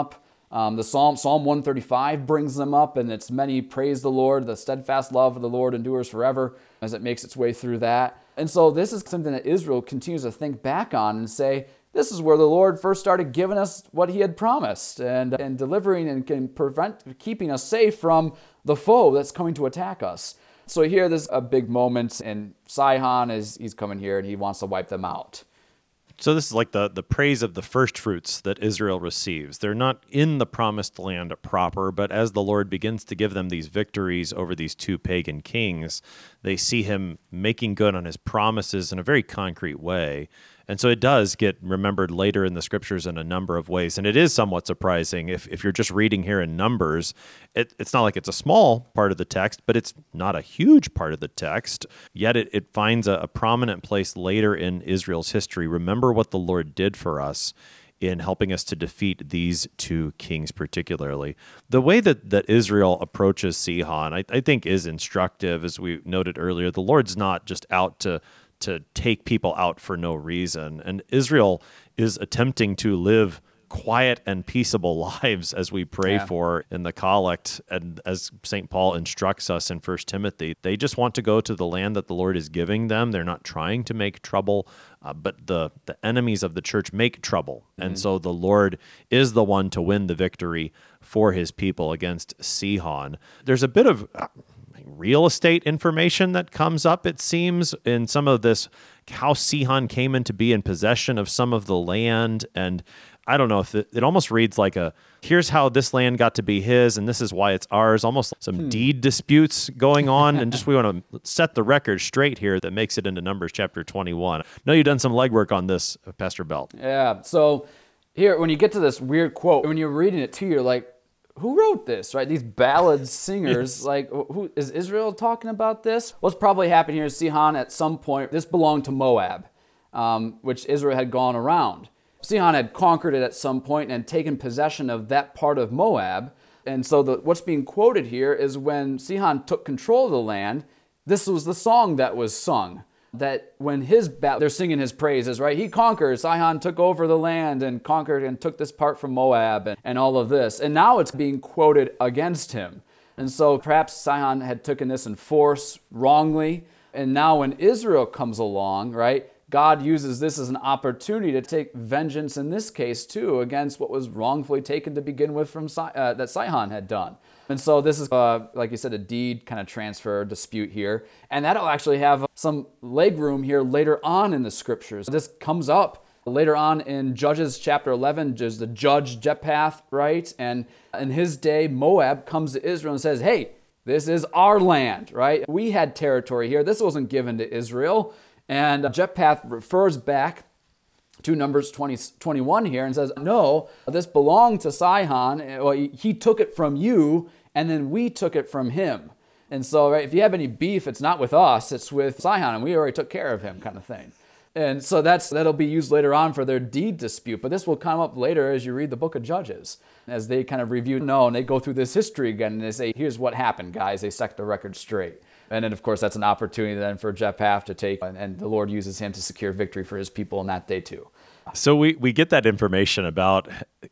Um, the Psalm, Psalm one thirty-five brings them up, and it's many praise the Lord, the steadfast love of the Lord endures forever, as it makes its way through that. And so this is something that Israel continues to think back on and say, this is where the Lord first started giving us what he had promised and, and delivering and can prevent, keeping us safe from the foe that's coming to attack us. So here there's a big moment, and Sihon is he's coming here and he wants to wipe them out. So this is like the, the praise of the first fruits that Israel receives. They're not in the promised land proper, but as the Lord begins to give them these victories over these two pagan kings, they see him making good on his promises in a very concrete way. And so it does get remembered later in the scriptures in a number of ways. And it is somewhat surprising if, if you're just reading here in Numbers, it, it's not like it's a small part of the text, but it's not a huge part of the text. Yet it, it finds a, a prominent place later in Israel's history. Remember what the Lord did for us in helping us to defeat these two kings particularly. The way that, that Israel approaches Sihon, I, I think is instructive. As we noted earlier, the Lord's not just out to to take people out for no reason. And Israel is attempting to live quiet and peaceable lives as we pray yeah. for in the collect. And as Saint Paul instructs us in First Timothy, they just want to go to the land that the Lord is giving them. They're not trying to make trouble, uh, but the, the enemies of the church make trouble. Mm-hmm. And so the Lord is the one to win the victory for his people against Sihon. There's a bit of Uh, real estate information that comes up, it seems, in some of this, how Sihon came into be in possession of some of the land. And I don't know if it, it almost reads like a, here's how this land got to be his, and this is why it's ours, almost some hmm. deed disputes going on. And just we want to set the record straight here that makes it into Numbers chapter twenty-one. I know you've done some legwork on this, Pastor Belt. Yeah, so here, when you get to this weird quote, when you're reading it too, you're like, who wrote this, right? These ballad singers, yes. like, who is Israel talking about this? What's probably happened here is Sihon at some point, this belonged to Moab, um, which Israel had gone around. Sihon had conquered it at some point and taken possession of that part of Moab. And so the, what's being quoted here is when Sihon took control of the land, this was the song that was sung. That when his battle, they're singing his praises, right? He conquered, Sihon took over the land and conquered and took this part from Moab and, and all of this. And now it's being quoted against him. And so perhaps Sihon had taken this in force wrongly. And now when Israel comes along, right, God uses this as an opportunity to take vengeance in this case too against what was wrongfully taken to begin with from uh, that Sihon had done. And so this is, uh, like you said, a deed kind of transfer dispute here. And that'll actually have some leg room here later on in the scriptures. This comes up later on in Judges chapter eleven. There's the judge Jephthah, right? And in his day, Moab comes to Israel and says, hey, this is our land, right? We had territory here. This wasn't given to Israel. And Jephthah refers back to Numbers twenty, twenty-one here and says, no, this belonged to Sihon. Well, he took it from you, and then we took it from him. And so, right, if you have any beef, it's not with us, it's with Sihon, and we already took care of him, kind of thing. And so that's that'll be used later on for their deed dispute. But this will come up later as you read the book of Judges, as they kind of review, no, and they go through this history again, and they say, here's what happened, guys. They set the record straight. And then, of course, that's an opportunity then for Jephthah to take, and, and the Lord uses him to secure victory for his people in that day too. So we, we get that information about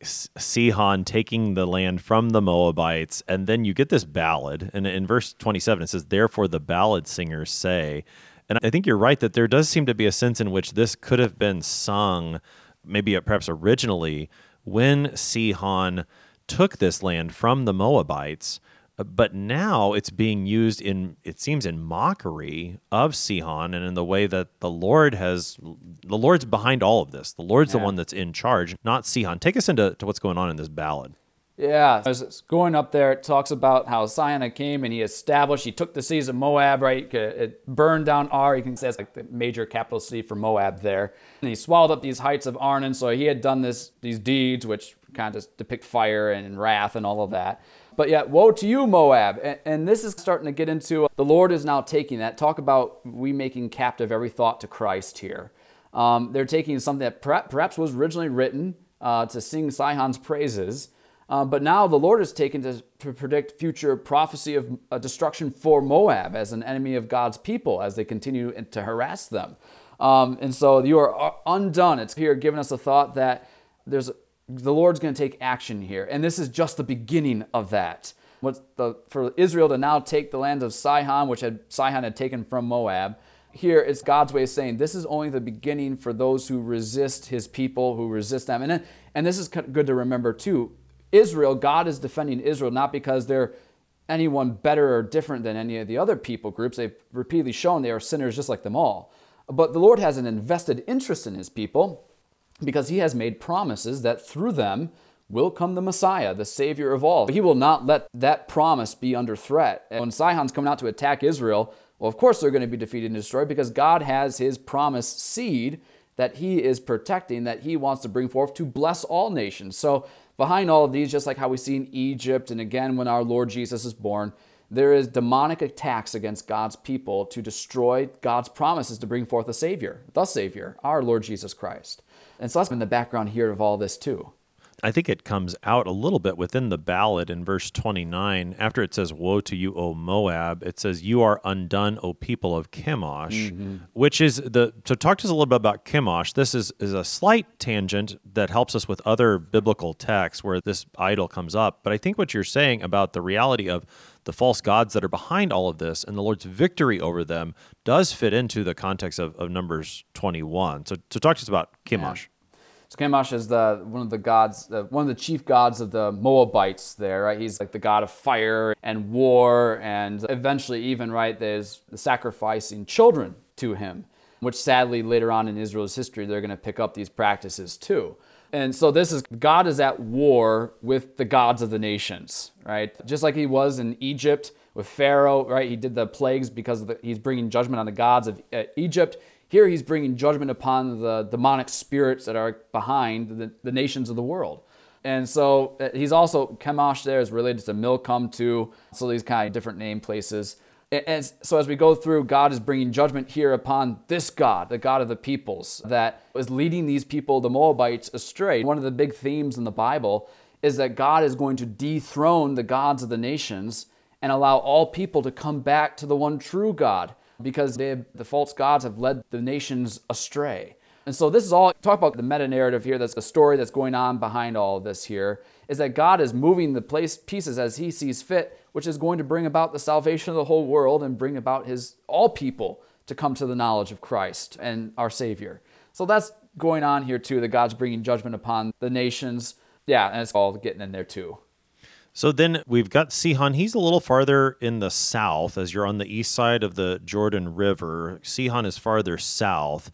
Sihon taking the land from the Moabites, and then you get this ballad. And in verse twenty-seven, it says, therefore the ballad singers say, and I think you're right that there does seem to be a sense in which this could have been sung, maybe perhaps originally, when Sihon took this land from the Moabites. But now it's being used in, it seems, in mockery of Sihon, and in the way that the Lord has, the Lord's behind all of this. The Lord's yeah. the one that's in charge, not Sihon. Take us into to what's going on in this ballad. Yeah, as it's going up there, it talks about how Sihon came and he established, he took the cities of Moab, right? It burned down Ar, you can say it's like the major capital city for Moab there. And he swallowed up these heights of Arnon, so he had done this these deeds, which kind of depict fire and wrath and all of that. But yet, woe to you, Moab. And, and this is starting to get into, the Lord is now taking that. Talk about we making captive every thought to Christ here. Um, they're taking something that perhaps was originally written uh, to sing Sihon's praises. Uh, but now the Lord is taken to, to predict future prophecy of uh, destruction for Moab as an enemy of God's people as they continue to harass them. Um, and so you are undone. It's here giving us a thought that there's the Lord's going to take action here. And this is just the beginning of that. What's the, for Israel to now take the land of Sihon, which had Sihon had taken from Moab, here it's God's way of saying this is only the beginning for those who resist his people, who resist them. And, and this is good to remember too. Israel, God is defending Israel not because they're anyone better or different than any of the other people groups. They've repeatedly shown they are sinners just like them all. But the Lord has an invested interest in his people because he has made promises that through them will come the Messiah, the Savior of all. He will not let that promise be under threat. And when Sihon's coming out to attack Israel, well, of course they're going to be defeated and destroyed because God has his promised seed that he is protecting, that he wants to bring forth to bless all nations. So behind all of these, just like how we see in Egypt, and again when our Lord Jesus is born, there is demonic attacks against God's people to destroy God's promises to bring forth a Savior, the Savior, our Lord Jesus Christ. And so that's in the background here of all this too. I think it comes out a little bit within the ballad in verse twenty-nine. After it says, "Woe to you, O Moab," it says, "You are undone, O people of Chemosh," mm-hmm. which is the, so talk to us a little bit about Chemosh. This is, is a slight tangent that helps us with other biblical texts where this idol comes up. But I think what you're saying about the reality of the false gods that are behind all of this and the Lord's victory over them does fit into the context of, of Numbers twenty-one. So, so talk to us about Chemosh. Yeah. So Chemosh is the one of the gods, uh, one of the chief gods of the Moabites there, right? He's like the god of fire and war, and eventually even, right, there's sacrificing children to him, which sadly later on in Israel's history, they're going to pick up these practices too. And so this is, God is at war with the gods of the nations, right? Just like he was in Egypt with Pharaoh, right? He did the plagues because of the, he's bringing judgment on the gods of uh, Egypt. Here he's bringing judgment upon the demonic spirits that are behind the, the nations of the world. And so uh, he's also, Chemosh there is related to Milcom too, so these kind of different name places. And, and so as we go through, God is bringing judgment here upon this God, the God of the peoples, that is leading these people, the Moabites, astray. One of the big themes in the Bible is that God is going to dethrone the gods of the nations and allow all people to come back to the one true God, because they have, the false gods have led the nations astray. And so this is all, talk about the meta-narrative here, that's the story that's going on behind all of this here, is that God is moving the place, pieces as he sees fit, which is going to bring about the salvation of the whole world and bring about his all people to come to the knowledge of Christ and our Savior. So that's going on here too, that God's bringing judgment upon the nations. Yeah, and it's all getting in there too. So then we've got Sihon. He's a little farther in the south as you're on the east side of the Jordan River. Sihon is farther south.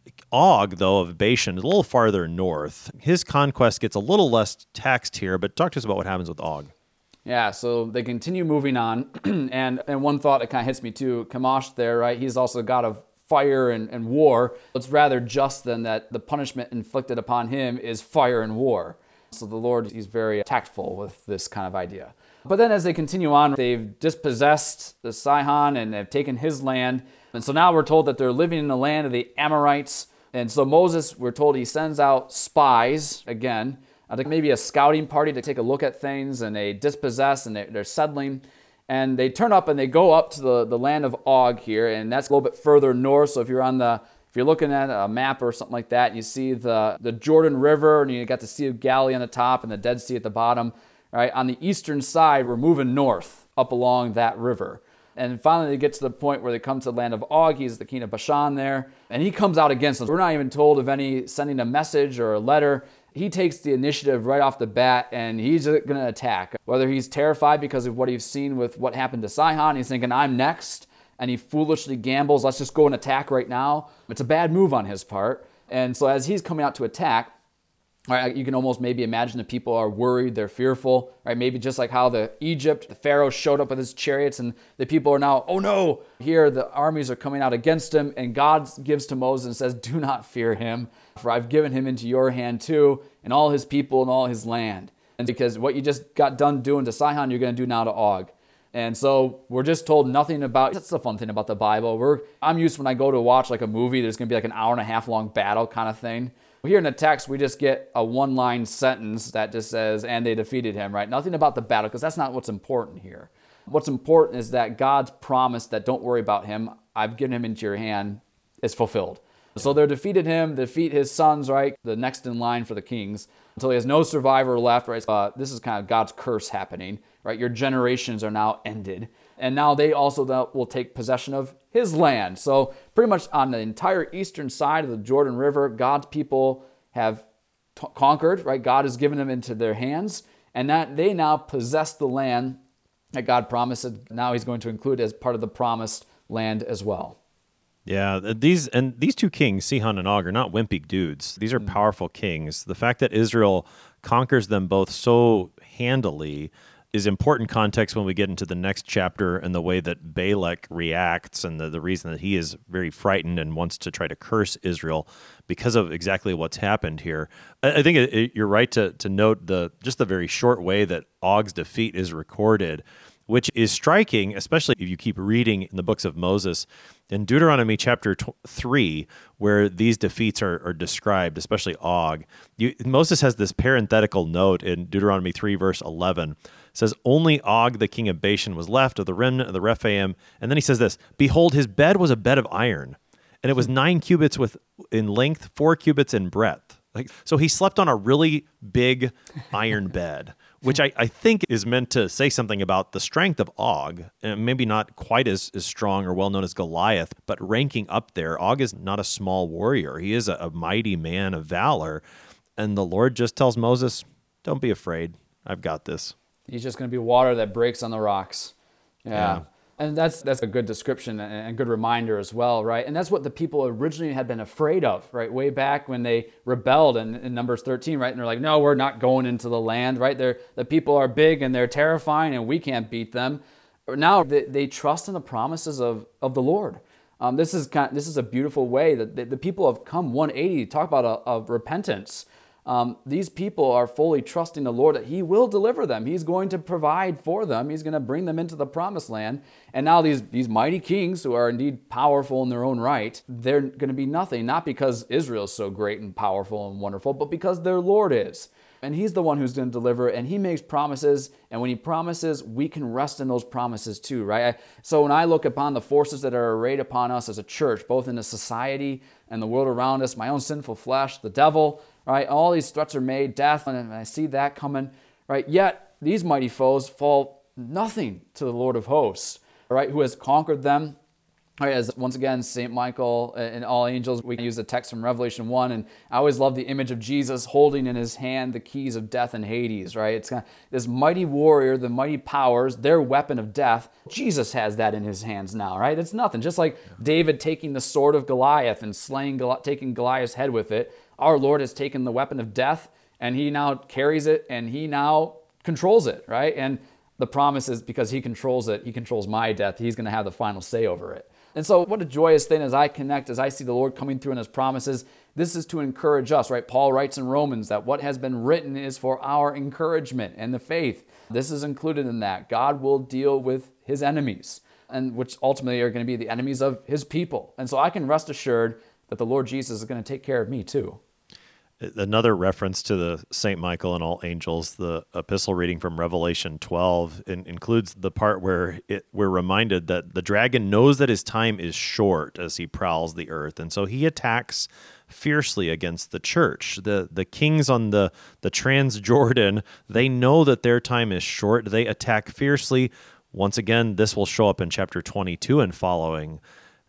Og, though, of Bashan is a little farther north. His conquest gets a little less taxed here, but talk to us about what happens with Og. Yeah, so they continue moving on. and and one thought that kind of hits me too, Chemosh there, right? He's also a god of fire and, and war. It's rather just then that the punishment inflicted upon him is fire and war. So the Lord, he's very tactful with this kind of idea. But then as they continue on, they've dispossessed the Sihon and have taken his land. And so now we're told that they're living in the land of the Amorites. And so Moses, we're told he sends out spies, again, I think maybe a scouting party to take a look at things, and they dispossess and they're settling. And they turn up and they go up to the, the land of Og here, and that's a little bit further north. So if you're on the If you're looking at a map or something like that, and you see the, the Jordan River, and you got the Sea of Galilee on the top and the Dead Sea at the bottom, right? On the eastern side, we're moving north up along that river. And finally, they get to the point where they come to the land of Og. He's the king of Bashan there, and he comes out against them. We're not even told of any sending a message or a letter. He takes the initiative right off the bat, and he's going to attack. Whether he's terrified because of what he's seen with what happened to Sihon, he's thinking, I'm next, and he foolishly gambles, let's just go and attack right now. It's a bad move on his part. And so as he's coming out to attack, right, you can almost maybe imagine the people are worried, they're fearful, right? Maybe just like how the Egypt, the Pharaoh showed up with his chariots, and the people are now, oh no, here the armies are coming out against him, and God gives to Moses and says, do not fear him, for I've given him into your hand too, and all his people and all his land. And because what you just got done doing to Sihon, you're going to do now to Og. And so we're just told nothing about, that's the fun thing about the Bible. We're I'm used to when I go to watch like a movie, there's going to be like an hour and a half long battle kind of thing. Here in the text, we just get a one-line sentence that just says, and they defeated him, right? Nothing about the battle, because that's not what's important here. What's important is that God's promise that don't worry about him, I've given him into your hand, is fulfilled. So they're defeated him, defeat his sons, right? The next in line for the kings, until he has no survivor left, right? Uh, this is kind of God's curse happening, right? Your generations are now ended. And now they also will take possession of his land. So pretty much on the entire eastern side of the Jordan River, God's people have t- conquered, right? God has given them into their hands, and that they now possess the land that God promised. Now he's going to include as part of the promised land as well. Yeah, these and these two kings, Sihon and Og, are not wimpy dudes. These are mm. powerful kings. The fact that Israel conquers them both so handily is important context when we get into the next chapter and the way that Balak reacts and the, the reason that he is very frightened and wants to try to curse Israel because of exactly what's happened here. I, I think it, it, you're right to to note the just the very short way that Og's defeat is recorded, which is striking, especially if you keep reading in the books of Moses. In Deuteronomy chapter three, where these defeats are, are described, especially Og, you, Moses has this parenthetical note in Deuteronomy three, verse eleven. It says, only Og, the king of Bashan, was left of the remnant of the Rephaim. And then he says this, behold, his bed was a bed of iron, and it was nine cubits with in length, four cubits in breadth. Like, so he slept on a really big iron bed, which I, I think is meant to say something about the strength of Og, and maybe not quite as, as strong or well-known as Goliath, but ranking up there. Og is not a small warrior. He is a, a mighty man of valor, and the Lord just tells Moses, don't be afraid. I've got this. He's just going to be water that breaks on the rocks. Yeah. yeah. And that's that's a good description and a good reminder as well, right? And that's what the people originally had been afraid of, right? Way back when they rebelled in, in Numbers thirteen, right? And they're like, no, we're not going into the land, right? They're, the people are big and they're terrifying and we can't beat them. Now they, they trust in the promises of, of the Lord. Um, this is kind of, this is a beautiful way that the, the people have come one eighty, talk about a, a repentance. Um, these people are fully trusting the Lord that he will deliver them. He's going to provide for them. He's going to bring them into the promised land. And now these, these mighty kings who are indeed powerful in their own right, they're going to be nothing, not because Israel is so great and powerful and wonderful, but because their Lord is. And he's the one who's going to deliver, and he makes promises. And when he promises, we can rest in those promises too, right? So when I look upon the forces that are arrayed upon us as a church, both in the society and the world around us, my own sinful flesh, the devil, right? All these threats are made, death, and I see that coming, right? Yet these mighty foes fall nothing to the Lord of hosts, right? Who has conquered them. Right, as once again, Saint Michael and all angels, we can use the text from Revelation one, and I always love the image of Jesus holding in his hand the keys of death and Hades, right? It's kind of this mighty warrior, the mighty powers, their weapon of death. Jesus has that in his hands now, right? It's nothing. Just like David taking the sword of Goliath and slaying, taking Goliath's head with it, our Lord has taken the weapon of death, and he now carries it, and he now controls it, right? And the promise is because he controls it, he controls my death, he's going to have the final say over it. And so what a joyous thing as I connect, as I see the Lord coming through in his promises. This is to encourage us, right? Paul writes in Romans that what has been written is for our encouragement and the faith. This is included in that. God will deal with his enemies, and which ultimately are going to be the enemies of his people. And so I can rest assured that the Lord Jesus is going to take care of me too. Another reference to the Saint Michael and all angels, the epistle reading from Revelation twelve in, includes the part where it, we're reminded that the dragon knows that his time is short as he prowls the earth, and so he attacks fiercely against the church. The the kings on the, the Transjordan, they know that their time is short. They attack fiercely. Once again, this will show up in chapter twenty-two and following.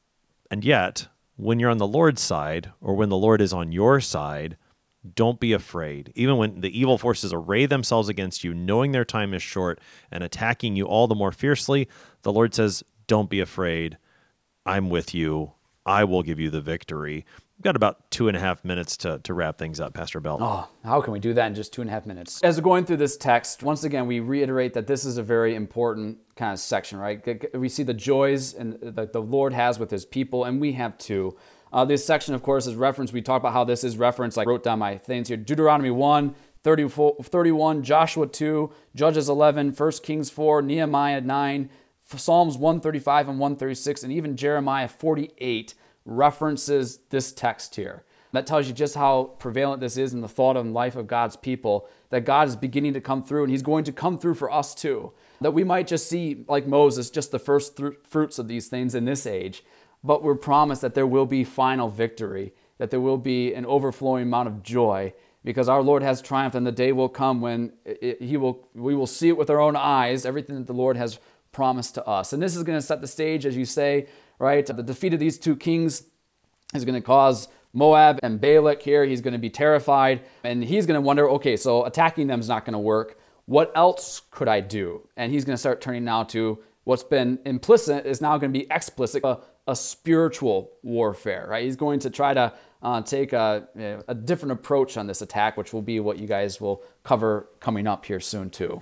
And yet, when you're on the Lord's side, or when the Lord is on your side, don't be afraid. Even when the evil forces array themselves against you, knowing their time is short and attacking you all the more fiercely, the Lord says, don't be afraid. I'm with you. I will give you the victory. We've got about two and a half minutes to, to wrap things up, Pastor Bell. Oh, how can we do that in just two and a half minutes? As we're going through this text, once again, we reiterate that this is a very important kind of section, right? We see the joys and that the Lord has with his people, and we have too. Uh, this section, of course, is referenced. We talk about how this is referenced. I wrote down my things here. Deuteronomy one, thirty-four, thirty-one, Joshua two, Judges eleven, First Kings four, Nehemiah nine, Psalms one thirty-five and one thirty-six, and even Jeremiah forty-eight references this text here. That tells you just how prevalent this is in the thought and life of God's people, that God is beginning to come through, and he's going to come through for us too. That we might just see, like Moses, just the first th- fruits of these things in this age. but we're promised that there will be final victory, that there will be an overflowing amount of joy, because our Lord has triumphed, and the day will come when it, he will, we will see it with our own eyes, everything that the Lord has promised to us. And this is going to set the stage, as you say, right? The defeat of these two kings is going to cause Moab and Balak here. He's going to be terrified, and he's going to wonder, okay, so attacking them is not going to work. What else could I do? And he's going to start turning now to what's been implicit is now going to be explicit, a, a spiritual warfare, right? He's going to try to uh, take a, a different approach on this attack, which will be what you guys will cover coming up here soon too.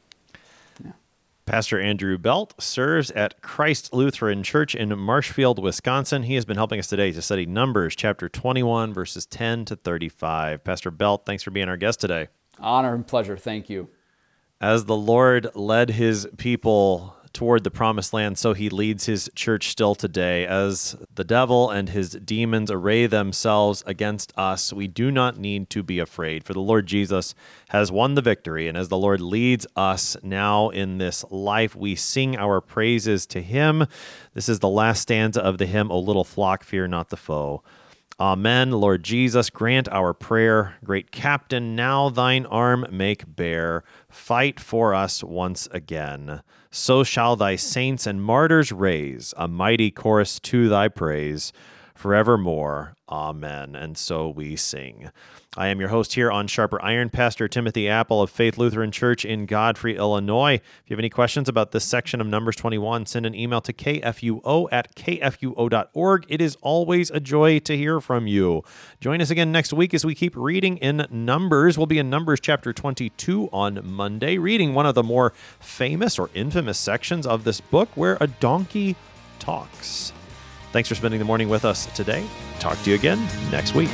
Yeah. Pastor Andrew Belt serves at Christ Lutheran Church in Marshfield, Wisconsin. He has been helping us today to study Numbers chapter twenty-one, verses ten to thirty-five. Pastor Belt, thanks for being our guest today. Honor and pleasure. Thank you. As the Lord led his people toward the promised land, so he leads his church still today. As the devil and his demons array themselves against us, we do not need to be afraid, for the Lord Jesus has won the victory. And as the Lord leads us now in this life, we sing our praises to him. This is the last stanza of the hymn, O Little Flock, Fear Not the Foe. Amen. Lord Jesus, grant our prayer. Great Captain, now thine arm make bare. Fight for us once again. So shall thy saints and martyrs raise a mighty chorus to thy praise forevermore. Amen. And so we sing. I am your host here on Sharper Iron, Pastor Timothy Apple of Faith Lutheran Church in Godfrey, Illinois. If you have any questions about this section of Numbers twenty-one, send an email to k f u o at k f u o dot org. It is always a joy to hear from you. Join us again next week as we keep reading in Numbers. We'll be in Numbers chapter twenty-two on Monday, reading one of the more famous or infamous sections of this book where a donkey talks. Thanks for spending the morning with us today. Talk to you again next week.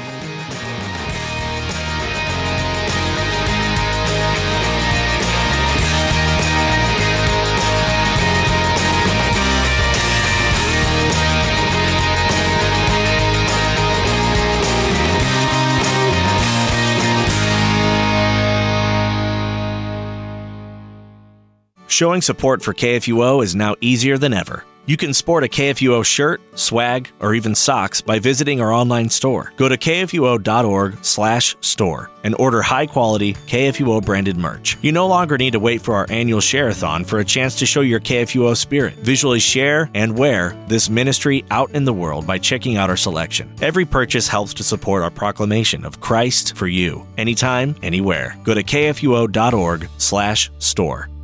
Showing support for K F U O is now easier than ever. You can sport a K F U O shirt, swag, or even socks by visiting our online store. Go to k f u o dot org slash store and order high-quality K F U O branded merch. You no longer need to wait for our annual share-a-thon for a chance to show your K F U O spirit. Visually share and wear this ministry out in the world by checking out our selection. Every purchase helps to support our proclamation of Christ for you, anytime, anywhere. Go to k f u o dot org slash store.